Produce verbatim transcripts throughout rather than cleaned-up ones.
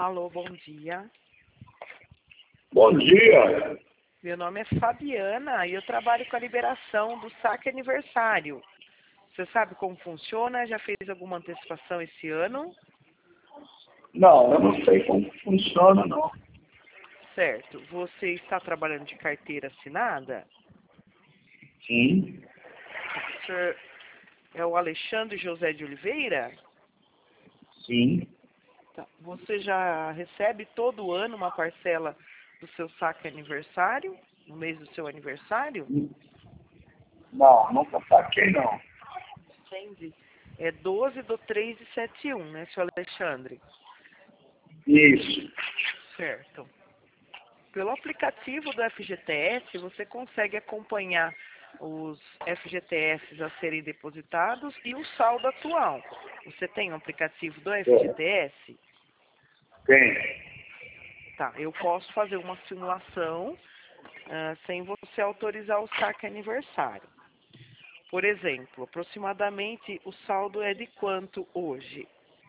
Alô, bom dia. Bom dia. Meu nome é Fabiana e eu trabalho com a liberação do saque aniversário. Você sabe como funciona? Já fez alguma antecipação esse ano? Não, eu não sei como funciona, não. Certo. Você está trabalhando de carteira assinada? Sim, O senhor é o Alexandre José de Oliveira? sim. Tá. Você já recebe todo ano uma parcela do seu saque aniversário? No mês do seu aniversário? Não, nunca saquei, não. Entende? É doze do três de setenta e um, né, senhor Alexandre? Isso. Certo. Pelo aplicativo do F G T S, você consegue acompanhar os F G T S a serem depositados e o saldo atual. Você tem um aplicativo do F G T S? Tem. Tá, eu posso fazer uma simulação ah, sem você autorizar o saque aniversário. Por exemplo, aproximadamente o saldo é de quanto hoje?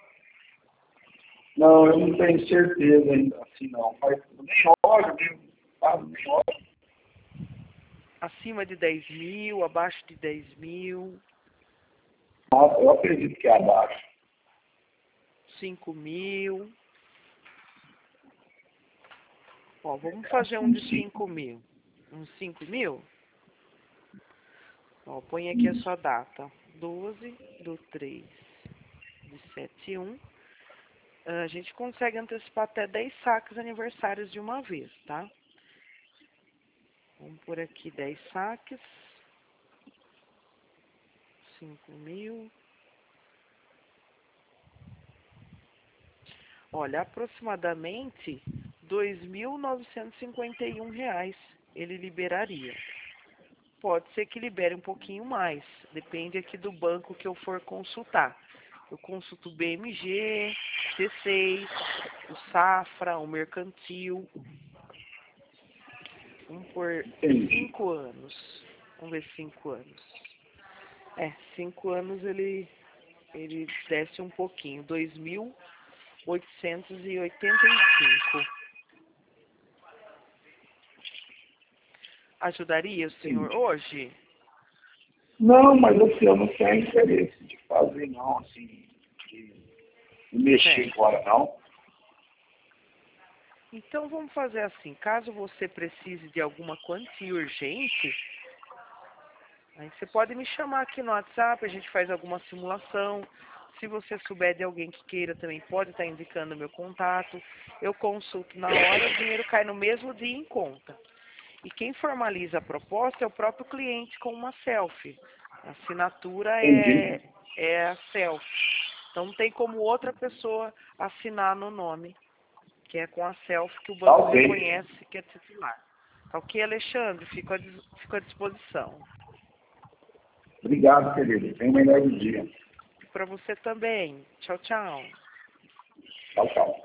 Não, eu não tenho certeza ainda, assim, não. Mas nem olho, nem, sabe, nem olho. Acima de dez mil, abaixo de dez mil, Nossa, eu acredito que é abaixo. cinco mil. Ó, vamos fazer Acho que um de uns cinco. cinco mil. Uns cinco mil? Ó, põe aqui a sua data. doze do três de setenta e um. A gente consegue antecipar até dez saques aniversários de uma vez, tá? Vamos por aqui dez saques. cinco mil. Olha, aproximadamente dois mil novecentos e cinquenta e um reais ele liberaria. Pode ser que libere um pouquinho mais, depende aqui do banco que eu for consultar. Eu consulto o B M G, C seis, o Safra, o Mercantil. Vamos por Entendi. cinco anos. Vamos ver cinco anos. É, cinco anos ele, ele desce um pouquinho, dois mil oitocentos e oitenta e cinco. Ajudaria o senhor Entendi. hoje? Não, mas assim, eu não tenho interesse de fazer, não, assim, de, de mexer Certo. agora, não. Então vamos fazer assim, caso você precise de alguma quantia urgente, aí você pode me chamar aqui no WhatsApp, a gente faz alguma simulação. Se você souber de alguém que queira também, pode estar indicando o meu contato. Eu consulto na hora, o dinheiro cai no mesmo dia em conta. E quem formaliza a proposta é o próprio cliente com uma selfie. A assinatura é, Entendi. é a selfie. Então não tem como outra pessoa assinar no nome, que é com a selfie que o Tá banco ok. reconhece que é titular. Tá ok, Alexandre? Fico à, dis- fico à disposição. Obrigado, querido. Tenha o melhor dia. Para você também. Tchau, tchau. Tchau, tchau.